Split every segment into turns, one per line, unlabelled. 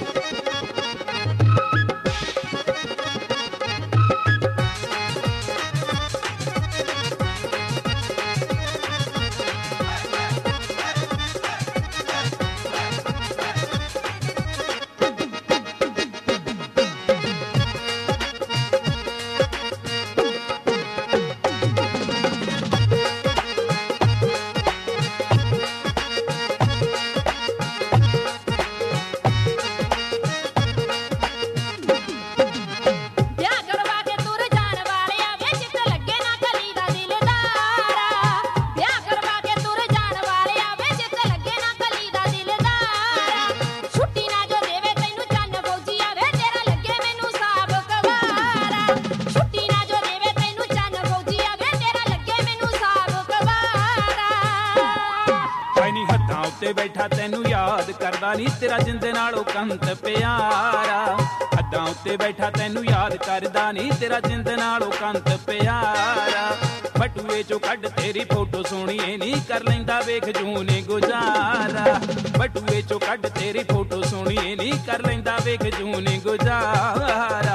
बैठा तेनू याद करदा नी तेरा जिंदे नालों कंत प्यारा। हद्दां उत्ते बैठा तेनू याद करदा नी तेरा जिंदे नालों कंत प्यारा। बटूए चो कड तेरी फोटो सोहणीए नी कर लैंदा वेख जूने गुजारा। बटूए चो कड तेरी फोटो सोहणीए नी कर लैंदा वेख जूने गुजारा।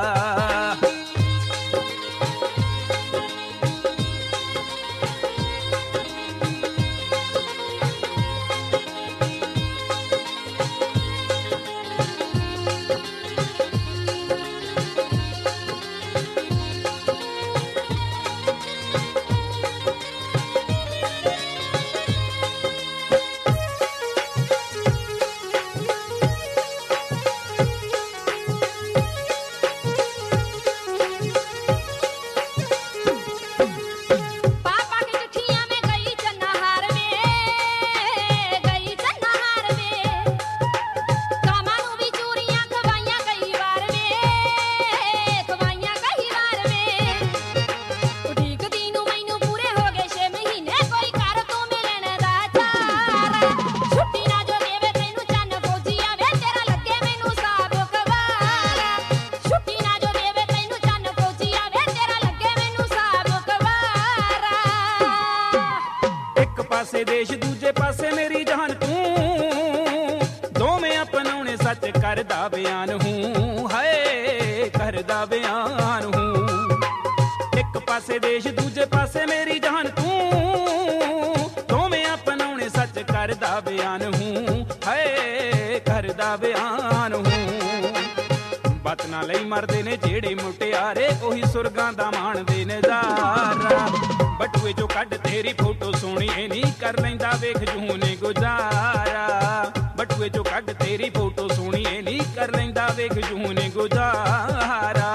पासे देश दूजे पासे मेरी जान तू, दोवें अपनाने सच करदा बयान हूँ। हाय करदा बयान हूँ। एक पासे देश दूजे पासे मेरी जान तू, दोवें अपनाने सच करदा बयान हूँ। हाय करदा बयान हूँ। बत ना लई मरदे ने जेड़े मुटियारे, ओही सुरगां दा माणदे नज़ारा। बटूए जो कड तेरी फोटो सोहणीए नी कर लैंदा वेख जूने गुजारा। बटूए जो कड तेरी फोटो सोहणीए नी कर लैंदा वेख जूने गुजारा।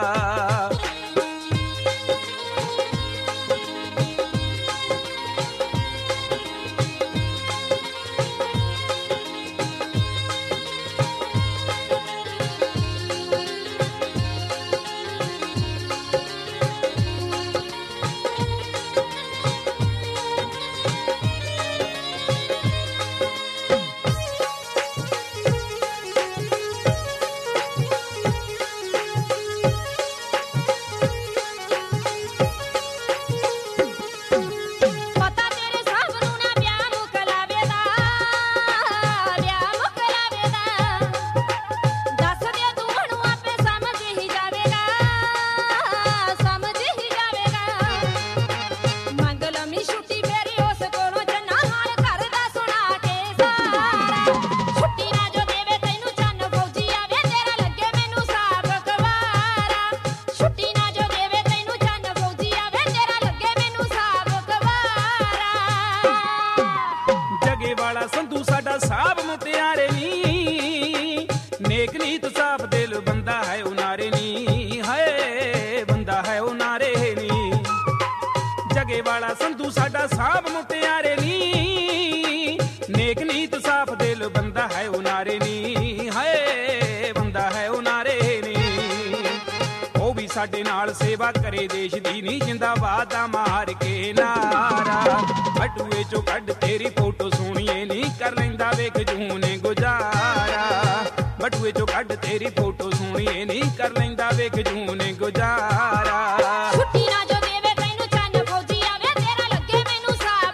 संधू साडा साहब मुटियारे नी, नेक नीत साफ दिल बंदा है उनारे नी। हाय बंदा है उनारे नी। जगे वाला संधू साडा साहब मुटियारे नी, नेक नीत साफ दिल बंदा है उनारे नी। हाय बंदा है उनारे नी। ओ भी साडे नाल सेवा करे देश दी नी, जिंदाबाद दा मार के नारा। बटूए चो कड तेरी फोटो सोहणीए नी कर लैंदा वेख जूने गुजारा। बटूए चो कड तेरी फोटो सोहणीए नी कर लैंदा वेख जूने गुजारा।
छुट्टी ना जो देवे तैनू चन्न फौजी आवे, तेरा लगे मैनू साब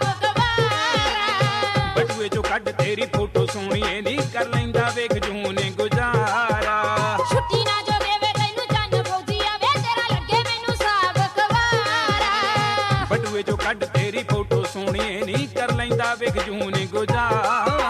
गवारा।
बटूए चो कड तेरी फोटो सोहणीए नी कर लैंदा वेख जूने गुजारा। ਬਟੂਏ ਚੋਂ ਕੱਢ ਤੇਰੀ ਫੋਟੋ ਸੋਹਣੀਏ ਨੀ ਕਰ ਲੈਂਦਾ ਵੇਖ ਜੂਨ ਗੁਜ਼ਾਰ